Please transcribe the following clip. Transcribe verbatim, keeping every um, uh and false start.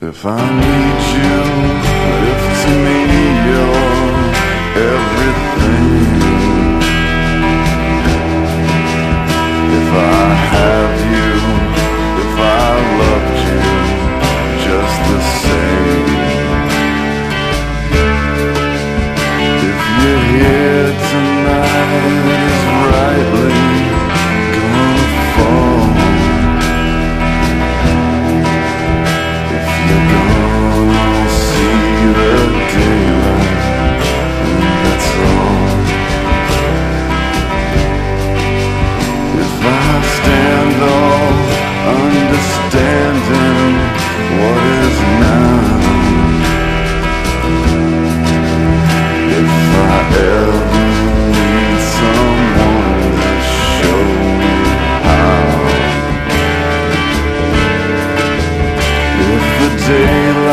If I need you, if to me you're everything, if I have you, if I loved you just the same, if you're here tonight is rightly gonna fall, if you're gonna see the daylight, and that's all. If I stand all understanding what is now, if I ever need someone to show me how, if the day